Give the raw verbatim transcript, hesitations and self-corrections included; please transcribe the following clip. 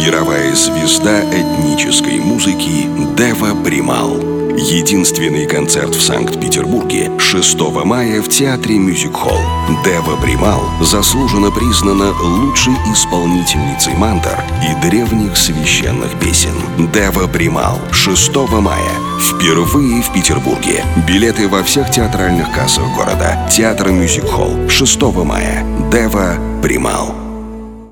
Мировая звезда этнической музыки Дева Примал. Единственный концерт в Санкт-Петербурге шестого мая в театре Мюзик-холл. Дева Примал заслуженно признана лучшей исполнительницей мантр и древних священных песен. Дева Примал шестого мая. Впервые в Петербурге. Билеты во всех театральных кассах города. Театр Мюзик-холл шестого мая. Дева Примал.